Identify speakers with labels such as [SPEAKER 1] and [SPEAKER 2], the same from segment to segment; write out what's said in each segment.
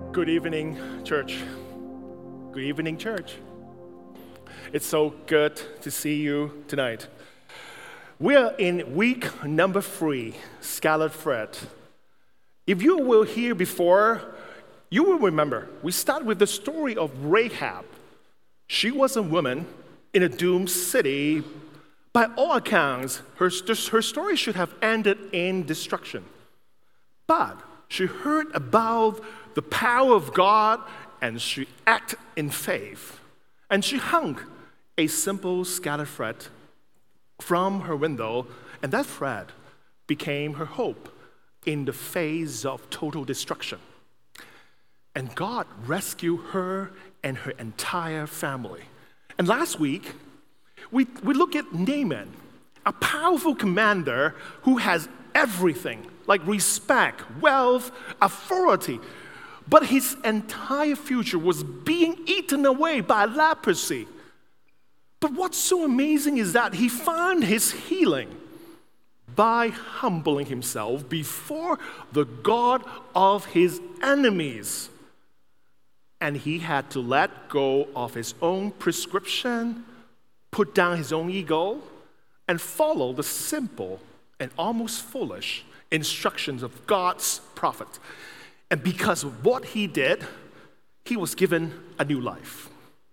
[SPEAKER 1] Good evening, church. Good evening, church. It's so good to see you tonight. We are in week number 3, Scarlet Thread. If you were here before, you will remember we start with the story of Rahab. She was a woman in a doomed city. By all accounts, her story should have ended in destruction. But she heard about the power of God, and she acted in faith. And she hung a simple scarlet thread from her window, and that thread became her hope in the face of total destruction. And God rescued her and her entire family. And last week, we look at Naaman, a powerful commander who has everything, like respect, wealth, authority. But his entire future was being eaten away by leprosy. But what's so amazing is that he found his healing by humbling himself before the God of his enemies. And he had to let go of his own prescription, put down his own ego, and follow the simple and almost foolish instructions of God's prophet. And because of what he did, he was given a new life.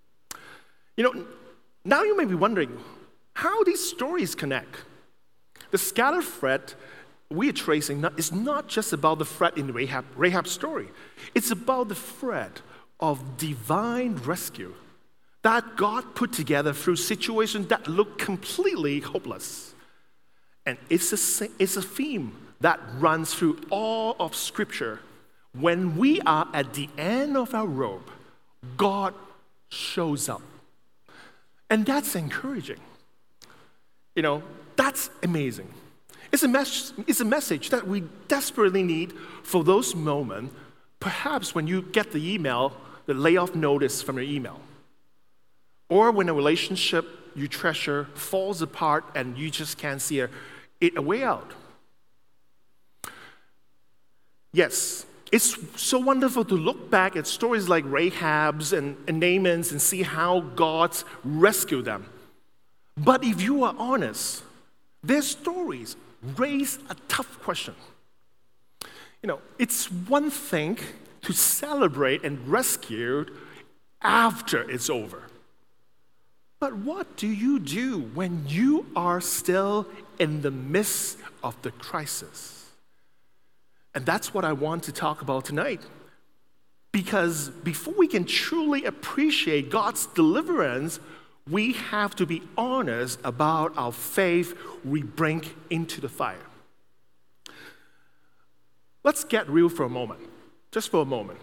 [SPEAKER 1] Now you may be wondering how these stories connect. The scarlet thread we are tracing is not just about the thread in Rahab's story. It's about the thread of divine rescue that God put together through situations that look completely hopeless. And it's a theme that runs through all of Scripture. When we are at the end of our rope, God shows up. And that's encouraging. That's amazing. It's a message that we desperately need for those moments, perhaps when you get the email, the layoff notice from your email. Or when a relationship you treasure falls apart and you just can't see a way out. Yes, it's so wonderful to look back at stories like Rahab's and Naaman's and see how God's rescued them. But if you are honest, their stories raise a tough question. It's one thing to celebrate and rescue after it's over. But what do you do when you are still in the midst of the crisis? And that's what I want to talk about tonight. Because before we can truly appreciate God's deliverance, we have to be honest about our faith we bring into the fire. Let's get real for a moment, just for a moment.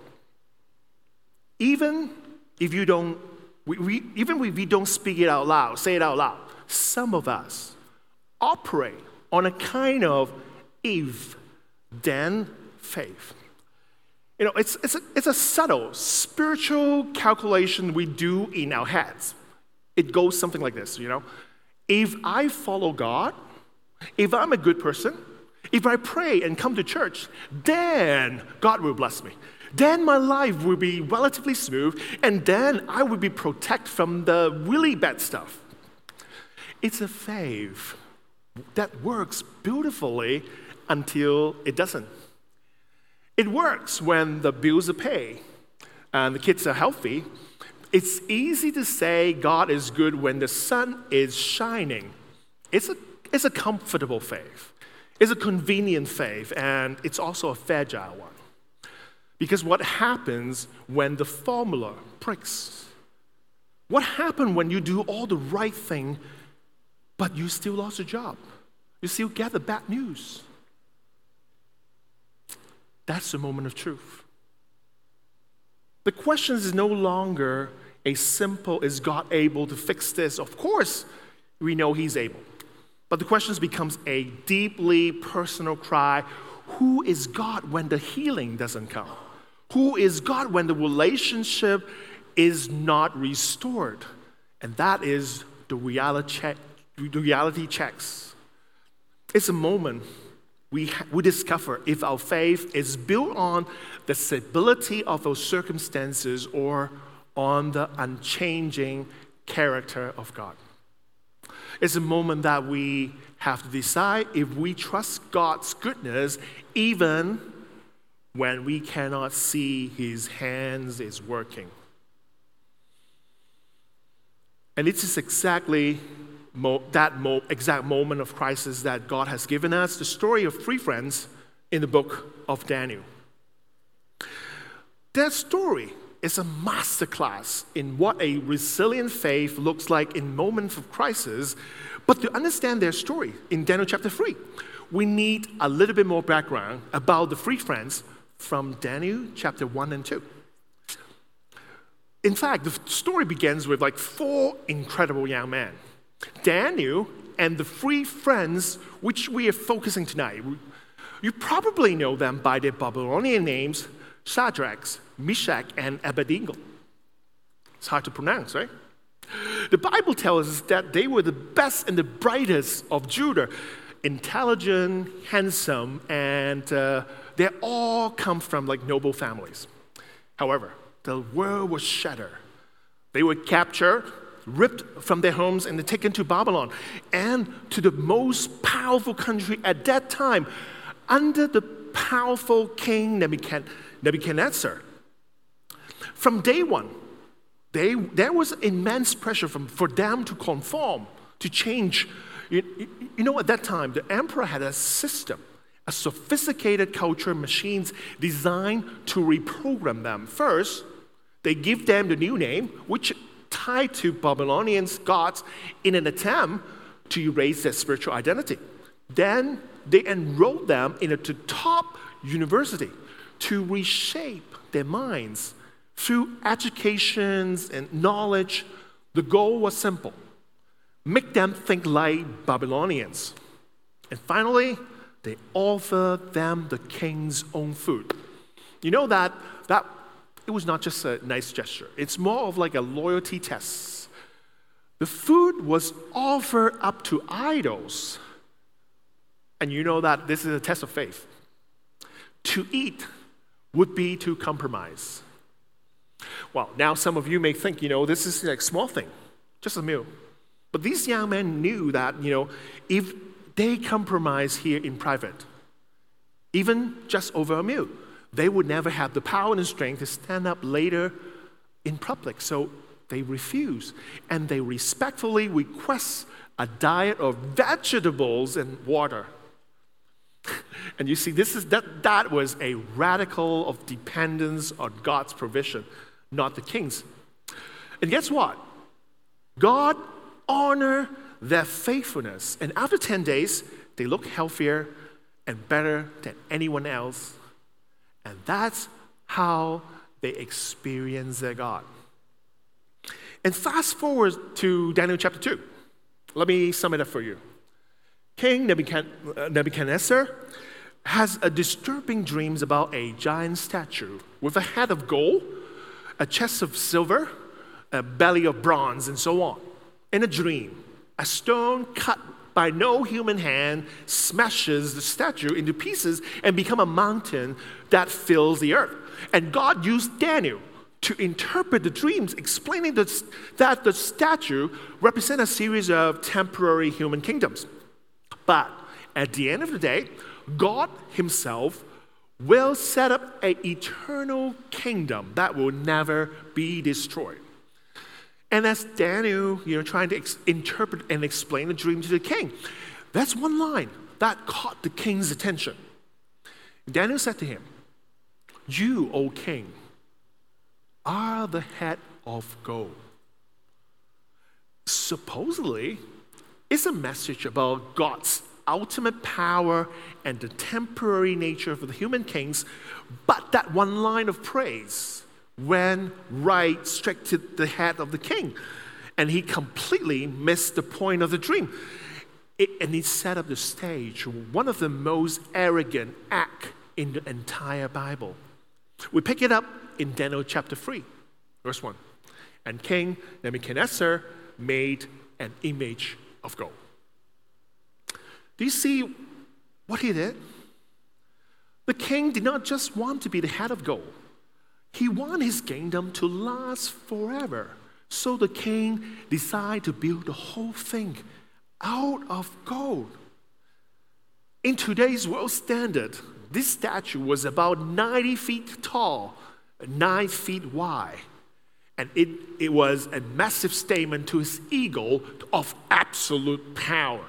[SPEAKER 1] Even if we don't speak it out loud, say it out loud, some of us operate on a kind of if-then faith. It's a subtle spiritual calculation we do in our heads. It goes something like this, If I follow God, if I'm a good person, if I pray and come to church, then God will bless me. Then my life will be relatively smooth, and then I will be protected from the really bad stuff. It's a faith that works beautifully until it doesn't. It works when the bills are paid and the kids are healthy. It's easy to say God is good when the sun is shining. It's a comfortable faith. It's a convenient faith, and it's also a fragile one. Because what happens when the formula breaks? What happens when you do all the right thing, but you still lost your job? You still get the bad news? That's the moment of truth. The question is no longer a simple, is God able to fix this? Of course, we know He's able. But the question becomes a deeply personal cry. Who is God when the healing doesn't come? Who is God when the relationship is not restored? And that is the reality checks. It's a moment we discover if our faith is built on the stability of those circumstances or on the unchanging character of God. It's a moment that we have to decide if we trust God's goodness even when we cannot see His hands is working. And it is exactly that exact moment of crisis that God has given us, the story of three friends in the book of Daniel. That story is a masterclass in what a resilient faith looks like in moments of crisis. But to understand their story in Daniel chapter 3, we need a little bit more background about the three friends from Daniel chapter 1 and 2. In fact, the story begins with like four incredible young men. Daniel and the three friends which we are focusing tonight. You probably know them by their Babylonian names, Shadrach, Meshach, and Abednego. It's hard to pronounce, right? The Bible tells us that they were the best and the brightest of Judah, intelligent, handsome, and they all come from like noble families. However, the world was shattered. They were captured, ripped from their homes, and taken to Babylon and to the most powerful country at that time under the powerful king Nebuchadnezzar. From day one, there was immense pressure for them to conform, to change. You know, at that time, the emperor had a system, a sophisticated culture machines designed to reprogram them. First, they give them the new name, which tied to Babylonian gods in an attempt to erase their spiritual identity. Then they enrolled them in a top university to reshape their minds through education and knowledge. The goal was simple: make them think like Babylonians. And finally, they offered them the king's own food. You know that it was not just a nice gesture. It's more of like a loyalty test. The food was offered up to idols. And you know that this is a test of faith. To eat would be to compromise. Well, now some of you may think, this is like a small thing, just a meal. But these young men knew that, if they compromise here in private, even just over a meal, they would never have the power and strength to stand up later in public. So they refuse, and they respectfully request a diet of vegetables and water. And you see, that was a radical of dependence on God's provision, not the king's. And guess what? God honored their faithfulness. And after 10 days, they look healthier and better than anyone else. And that's how they experience their God. And fast forward to Daniel chapter 2. Let me sum it up for you. King Nebuchadnezzar has a disturbing dreams about a giant statue with a head of gold, a chest of silver, a belly of bronze, and so on. In a dream, a stone cut by no human hand smashes the statue into pieces and become a mountain that fills the earth. And God used Daniel to interpret the dreams, explaining that the statue represents a series of temporary human kingdoms. But at the end of the day, God Himself will set up an eternal kingdom that will never be destroyed. And as Daniel, trying to interpret and explain the dream to the king, that's one line that caught the king's attention. Daniel said to him, "You, O king, are the head of gold." Supposedly, it's a message about God's ultimate power and the temporary nature of the human kings, but that one line of praise went right straight to the head of the king, and he completely missed the point of the dream. And he set up the stage, one of the most arrogant acts in the entire Bible. We pick it up in Daniel chapter 3, verse 1. And King Nebuchadnezzar made an image of gold. Do you see what he did? The king did not just want to be the head of gold. He wanted his kingdom to last forever. So the king decided to build the whole thing out of gold. In today's world standard, this statue was about 90 feet tall, 9 feet wide. And it was a massive statement to his ego of absolute power.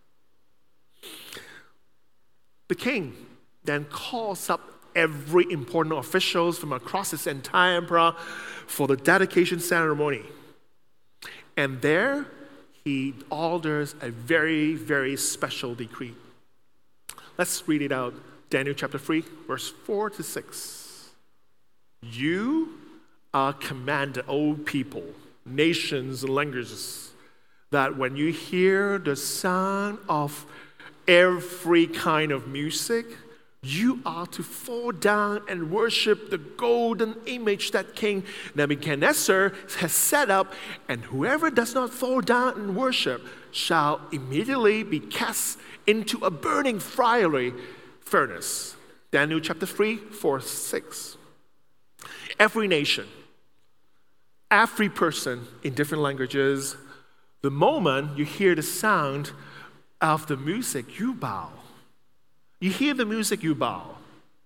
[SPEAKER 1] The king then calls up every important officials from across his entire empire for the dedication ceremony. And there, he orders a very, very special decree. Let's read it out. Daniel chapter 3, verse 4 to 6. You are commanded, O people, nations, and languages, that when you hear the sound of every kind of music, you are to fall down and worship the golden image that King Nebuchadnezzar has set up, and whoever does not fall down and worship shall immediately be cast into a burning fiery furnace. Daniel chapter 3, 4, 6. Every nation, every person in different languages, the moment you hear the sound of the music, you bow. You hear the music, you bow.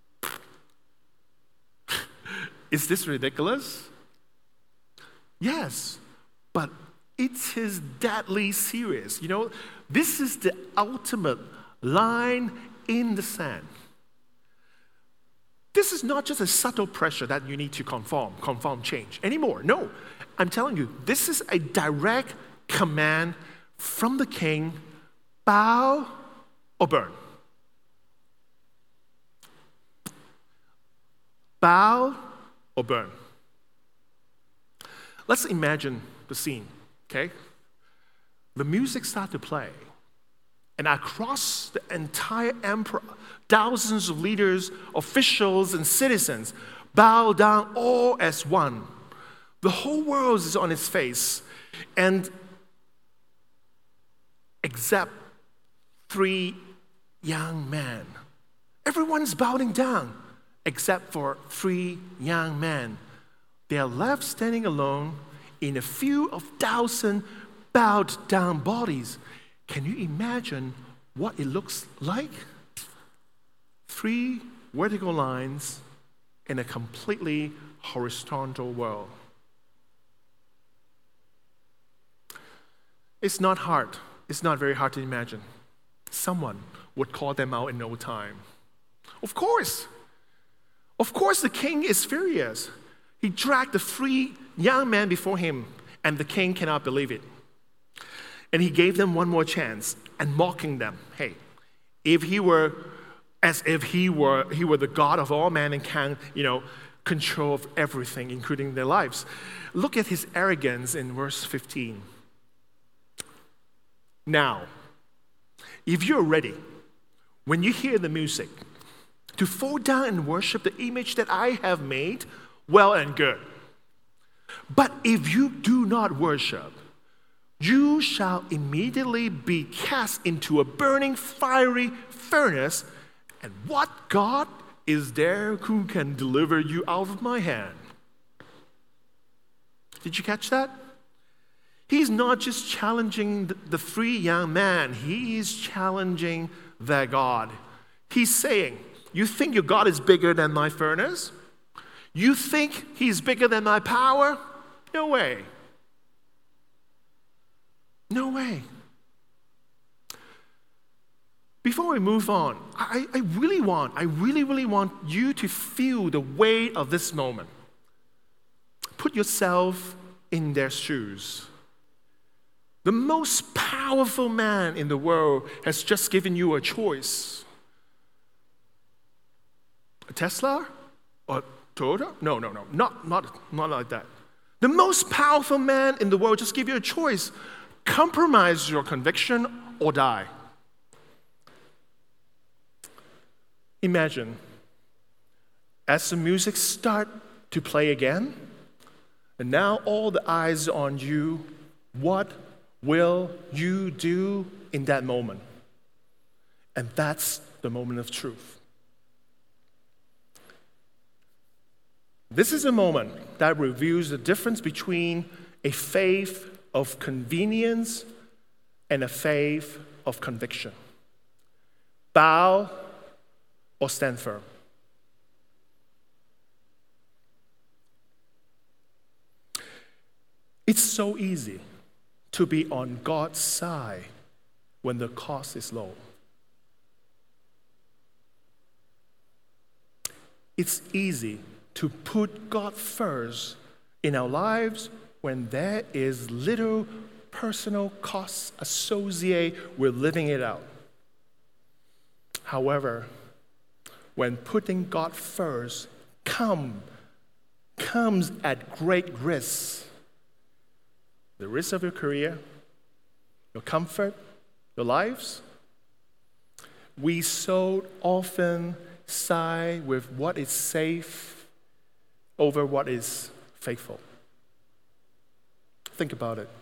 [SPEAKER 1] Is this ridiculous? Yes, but it is deadly serious. You know, this is the ultimate line in the sand. This is not just a subtle pressure that you need to conform, change anymore. No, I'm telling you, this is a direct command from the king: bow or burn. Bow or burn. Let's imagine the scene, okay? The music starts to play, and across the entire empire, thousands of leaders, officials, and citizens bow down all as one. The whole world is on its face, and except 3 young men. Everyone's bowing down except for 3 young men. They are left standing alone in a field of 1,000 bowed down bodies. Can you imagine what it looks like? 3 vertical lines in a completely horizontal world. It's not hard. It's not very hard to imagine. Someone would call them out in no time. Of course, the king is furious. He dragged the 3 young men before him, and the king cannot believe it. And he gave them one more chance, and mocking them. Hey, if he were the God of all mankind, control of everything, including their lives. Look at his arrogance in verse 15. Now, if you're ready, when you hear the music, to fall down and worship the image that I have made, well and good. But if you do not worship, you shall immediately be cast into a burning fiery furnace. And what God is there who can deliver you out of my hand? Did you catch that? He's not just challenging the 3 young men. He is challenging their God. He's saying, you think your God is bigger than my furnace? You think he's bigger than my power? No way. No way. Before we move on, I really want you to feel the weight of this moment. Put yourself in their shoes. The most powerful man in the world has just given you a choice. A Tesla or Toyota? No, not like that. The most powerful man in the world just give you a choice. Compromise your conviction or die. Imagine, as the music start to play again, and now all the eyes are on you, what will you do in that moment? And that's the moment of truth. This is a moment that reveals the difference between a faith of convenience and a faith of conviction. Bow or stand firm. It's so easy to be on God's side when the cost is low. It's easy to put God first in our lives when there is little personal costs associated with living it out. However, when putting God first comes at great risk, the risk of your career, your comfort, your lives, we so often side with what is safe over what is faithful. Think about it.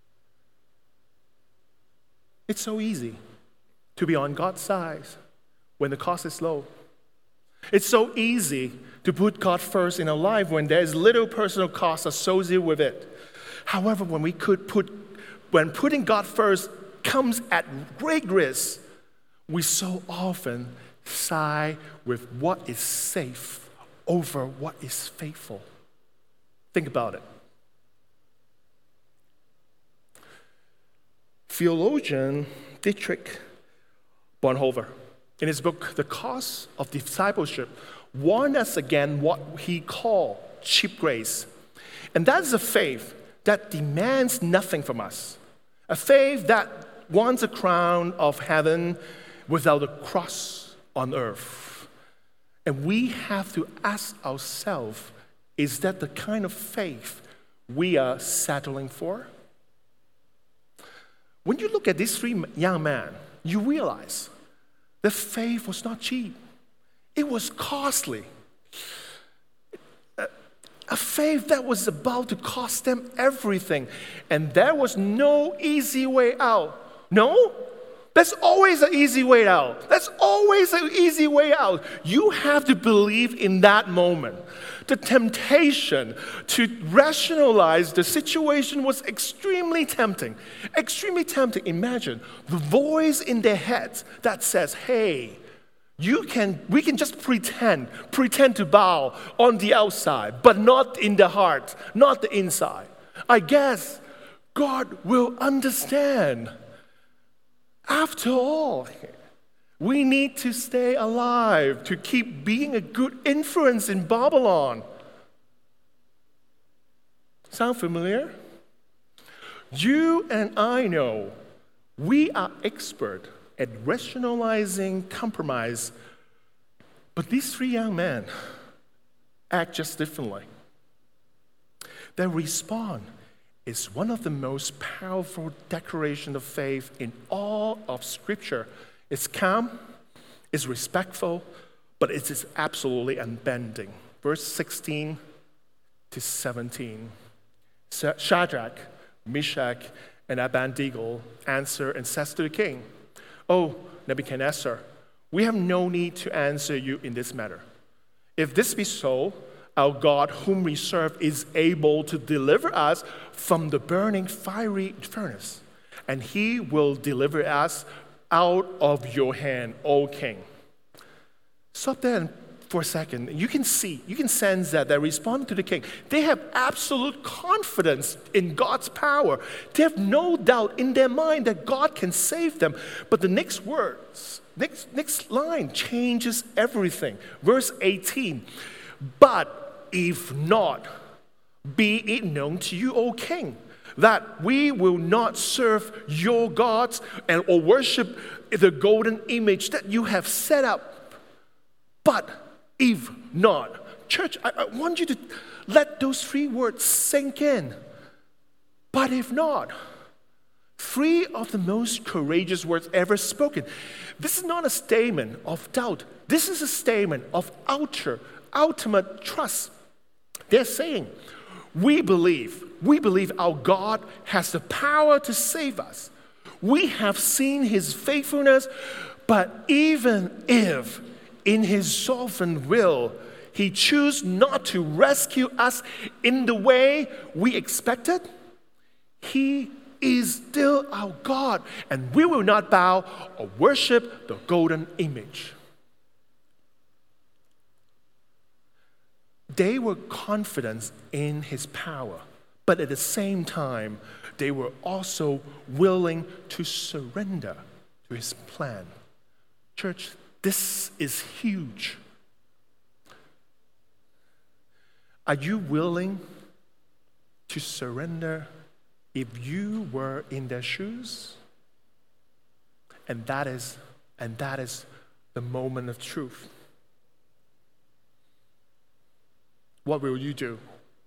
[SPEAKER 1] It's so easy to be on God's side when the cost is low. It's so easy to put God first in our life when there is little personal cost associated with it. However, when putting God first comes at great risk, we so often side with what is safe over what is faithful. Think about it. Theologian Dietrich Bonhoeffer, in his book, The Cost of Discipleship, warned us again what he called cheap grace. And that is a faith that demands nothing from us. A faith that wants a crown of heaven without a cross on earth. And we have to ask ourselves, is that the kind of faith we are settling for? When you look at these three young men, you realize the faith was not cheap. It was costly. A faith that was about to cost them everything. And there was no easy way out. No? There's always an easy way out. There's always an easy way out. You have to believe in that moment. The temptation to rationalize the situation was extremely tempting. Extremely tempting. Imagine the voice in their heads that says, hey, we can just pretend to bow on the outside, but not in the heart, not the inside. I guess God will understand. After all, we need to stay alive to keep being a good influence in Babylon. Sound familiar? You and I know we are expert at rationalizing compromise, but these three young men act just differently. Their response is one of the most powerful declarations of faith in all of Scripture. It's calm, it's respectful, but it is absolutely unbending. Verse 16 to 17. Shadrach, Meshach, and Abednego answer and says to the king, "Oh, Nebuchadnezzar, we have no need to answer you in this matter. If this be so, our God whom we serve is able to deliver us from the burning fiery furnace, and he will deliver us out of your hand, O king." Stop there for a second. You can sense that they're responding to the king. They have absolute confidence in God's power. They have no doubt in their mind that God can save them. But the next line changes everything. Verse 18, "But if not, be it known to you, O king, that we will not serve your gods or worship the golden image that you have set up. But if not." Church, I want you to let those three words sink in. But if not. Three of the most courageous words ever spoken. This is not a statement of doubt. This is a statement of ultimate trust. They're saying, we believe our God has the power to save us. We have seen his faithfulness, but even if in his sovereign will, He chose not to rescue us in the way we expected, He is still our God, and we will not bow or worship the golden image. They were confident in His power, but at the same time, they were also willing to surrender to His plan. Church, this is huge. Are you willing to surrender if you were in their shoes? And that is the moment of truth. What will you do?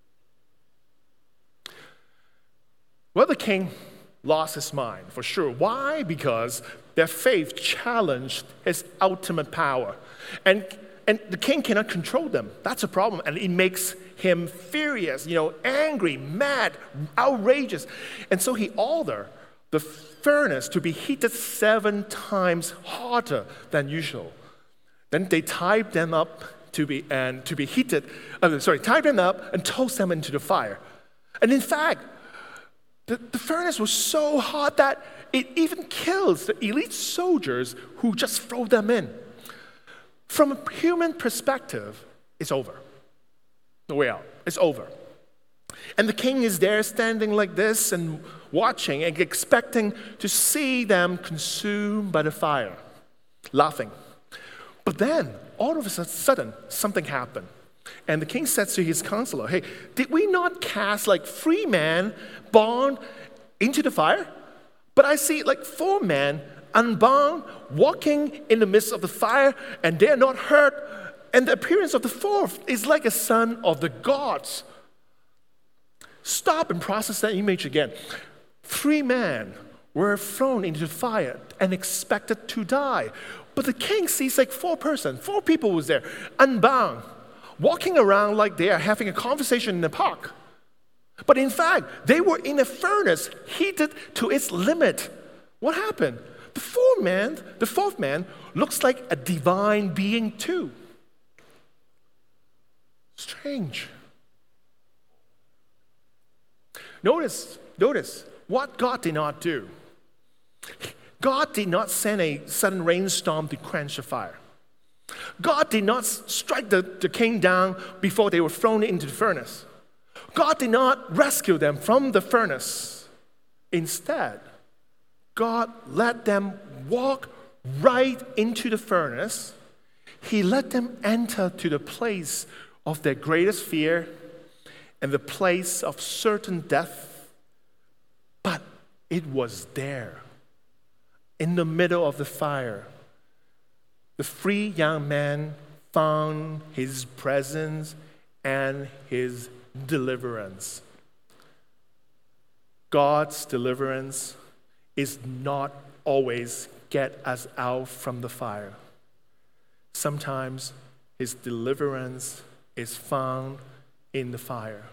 [SPEAKER 1] Well, the king lost his mind, for sure. Why? Because their faith challenged his ultimate power. And the king cannot control them. That's a problem. And it makes him furious, angry, mad, outrageous. And so he ordered the furnace to be heated 7 times hotter than usual. Then they tied them up to be heated. Tied them up and tossed them into the fire. And in fact, the furnace was so hot that it even kills the elite soldiers who just throw them in. From a human perspective, it's over. No way out. It's over. And the king is there standing like this and watching and expecting to see them consumed by the fire, laughing. But then, all of a sudden, something happened. And the king said to his counselor, "Hey, did we not cast 3 men bound into the fire? But I see 4 men unbound, walking in the midst of the fire, and they are not hurt. And the appearance of the 4th is like a son of the gods." Stop and process that image again. 3 men were thrown into the fire and expected to die. But the king sees 4 people was there, unbound, walking around like they are having a conversation in the park. But in fact, they were in a furnace heated to its limit. What happened? The 4th man looks like a divine being too. Strange. Notice what God did not do. God did not send a sudden rainstorm to quench the fire. God did not strike the king down before they were thrown into the furnace. God did not rescue them from the furnace. Instead, God let them walk right into the furnace. He let them enter to the place of their greatest fear and the place of certain death. But it was there, in the middle of the fire. The 3 young men found His presence and His deliverance. God's deliverance is not always get us out from the fire. Sometimes His deliverance is found in the fire.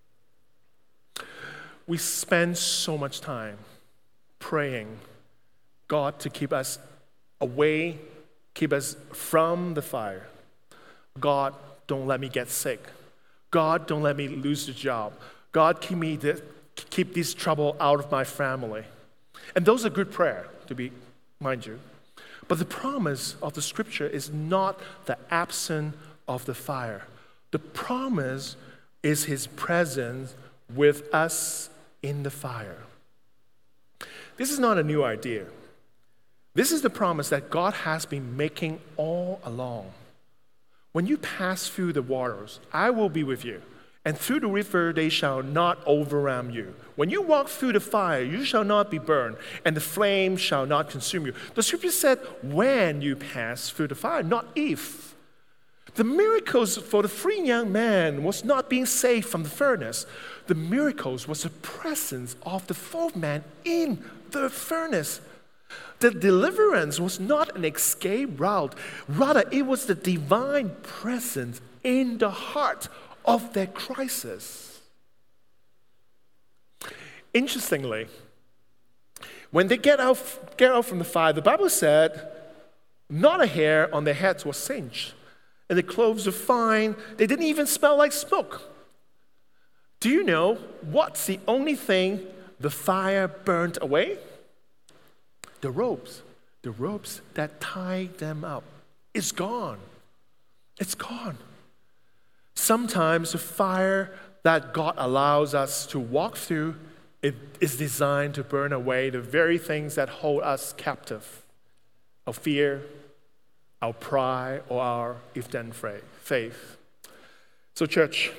[SPEAKER 1] We spend so much time praying God to keep us away, keep us from the fire. God, don't let me get sick. God, don't let me lose the job. God, keep this trouble out of my family. And those are good prayer, mind you. But the promise of the scripture is not the absence of the fire. The promise is His presence with us in the fire. This is not a new idea. This is the promise that God has been making all along. When you pass through the waters, I will be with you, and through the river they shall not overwhelm you. When you walk through the fire, you shall not be burned, and the flame shall not consume you. The scripture said, when you pass through the fire, not if. The miracles for the 3 young men was not being saved from the furnace. The miracles was the presence of the 4th man in the furnace. The deliverance was not an escape route. Rather, it was the divine presence in the heart of their crisis. Interestingly, when they get out from the fire, the Bible said not a hair on their heads was singed. and the clothes were fine. They didn't even smell like smoke. Do you know what's the only thing the fire burnt away? The ropes. The ropes that tied them up. It's gone. It's gone. Sometimes the fire that God allows us to walk through, it is designed to burn away the very things that hold us captive. Our fear, our pride, or our if-then faith. So church,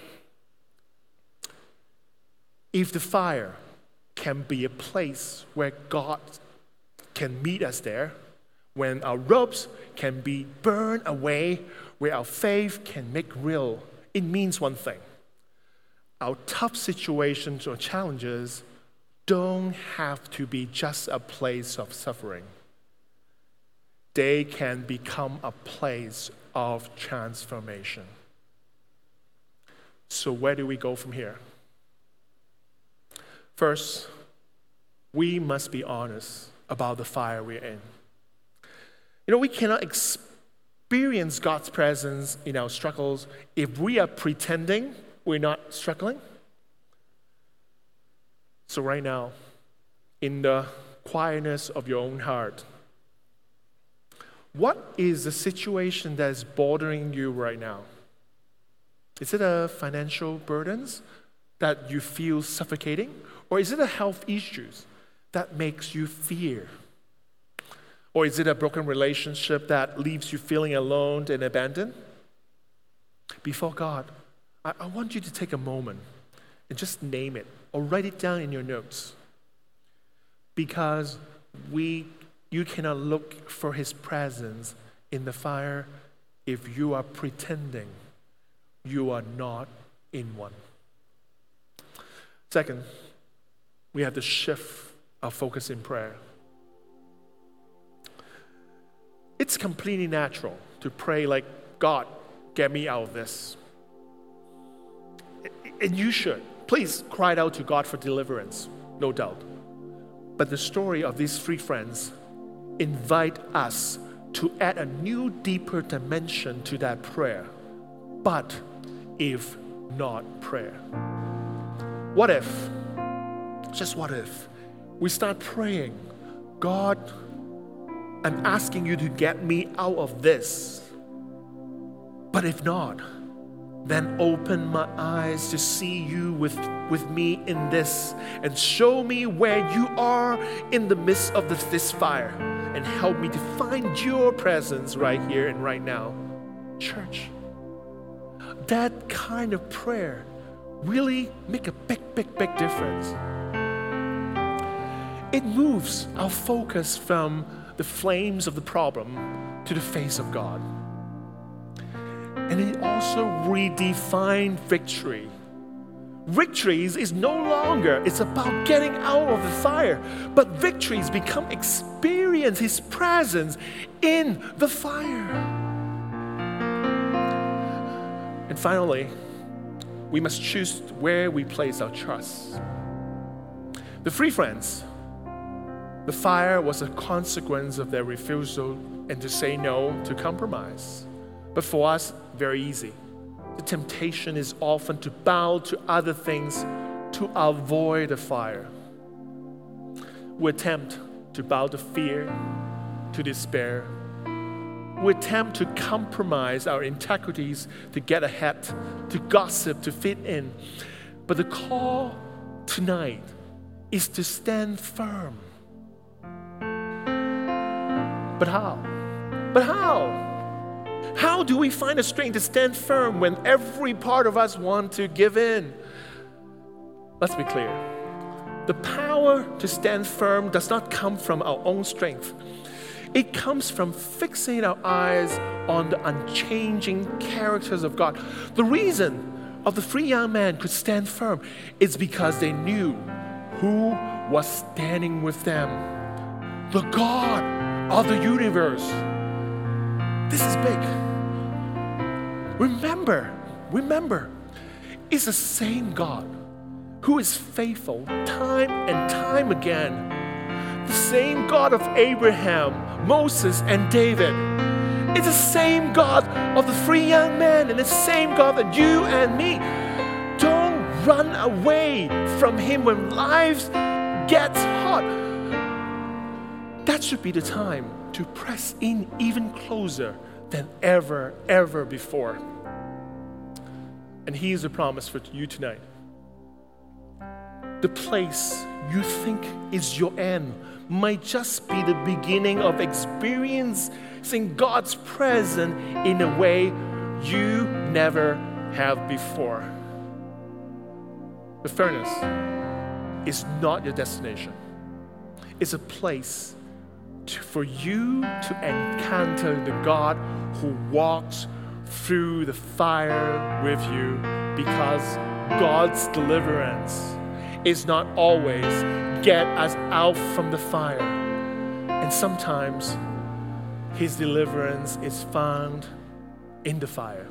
[SPEAKER 1] if the fire can be a place where God can meet us there, when our ropes can be burned away, where our faith can make real, it means one thing. Our tough situations or challenges don't have to be just a place of suffering. They can become a place of transformation. So where do we go from here? First, we must be honest about the fire we're in. We cannot experience God's presence in our struggles if we are pretending we're not struggling. So right now, in the quietness of your own heart, what is the situation that is bothering you right now? Is it a financial burdens that you feel suffocating? Or is it a health issues that makes you fear? Or is it a broken relationship that leaves you feeling alone and abandoned? Before God, I want you to take a moment and just name it or write it down in your notes. Because you cannot look for His presence in the fire if you are pretending you are not in one. Second, we have to shift our focus in prayer. It's completely natural to pray like, God, get me out of this. And you should. Please cry out to God for deliverance, no doubt. But the story of these three friends invite us to add a new, deeper dimension to that prayer. But if not prayer? What if, just what if, we start praying, God, I'm asking you to get me out of this. But if not, then open my eyes to see you with me in this and show me where you are in the midst of this fire and help me to find your presence right here and right now. Church, that kind of prayer really make a big difference. It moves our focus from the flames of the problem to the face of God. And it also redefines victory. Victories is no longer, it's about getting out of the fire, but victories become experience His presence in the fire. And finally, we must choose where we place our trust. The three friends, the fire was a consequence of their refusal and to say no to compromise. But for us, very easy. The temptation is often to bow to other things to avoid the fire. We attempt to bow to fear, to despair. We attempt to compromise our integrities to get ahead, to gossip, to fit in. But the call tonight is to stand firm. But how? But how? How do we find the strength to stand firm when every part of us wants to give in? Let's be clear. The power to stand firm does not come from our own strength. It comes from fixing our eyes on the unchanging characters of God. The reason of the three young men could stand firm is because they knew who was standing with them. The God of the universe. This is big. Remember, it's the same God who is faithful time and time again. The same God of Abraham, Moses, and David. It's the same God of the three young men and the same God that you and me. Don't run away from Him when life gets hard. That should be the time to press in even closer than ever before. And He is a promise for you tonight. The place you think is your end might just be the beginning of experiencing God's presence in a way you never have before. The furnace is not your destination. It's a place for you to encounter the God who walks through the fire with you, because God's deliverance is not always get us out from the fire. And sometimes His deliverance is found in the fire.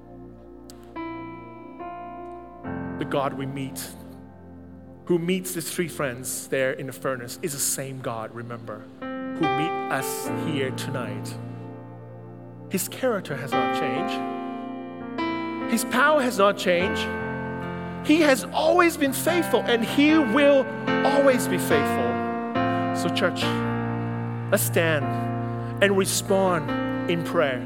[SPEAKER 1] The God we meet, who meets the three friends there in the furnace, is the same God, remember, who meet us here tonight. His character has not changed. His power has not changed. He has always been faithful, and He will always be faithful. So church, let's stand and respond in prayer.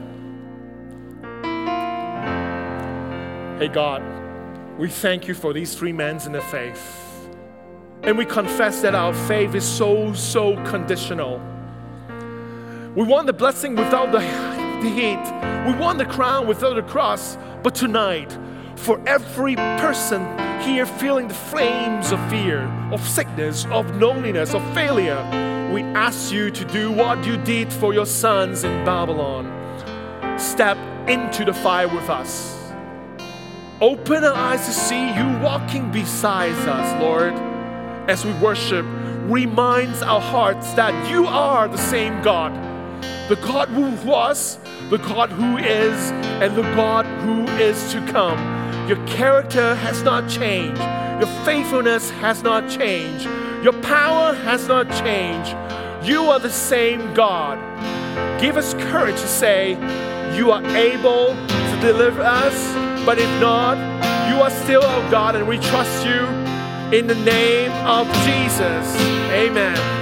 [SPEAKER 1] Hey God, we thank You for these three men in the faith. And we confess that our faith is so conditional. We want the blessing without the heat. We want the crown without the cross. But tonight, for every person here feeling the flames of fear, of sickness, of loneliness, of failure, we ask You to do what You did for Your sons in Babylon. Step into the fire with us. Open our eyes to see You walking beside us, Lord. As we worship, reminds our hearts that You are the same God. The God who was, the God who is, and the God who is to come. Your character has not changed. Your faithfulness has not changed. Your power has not changed. You are the same God. Give us courage to say, You are able to deliver us, but if not, You are still our God, and we trust You in the name of Jesus. Amen.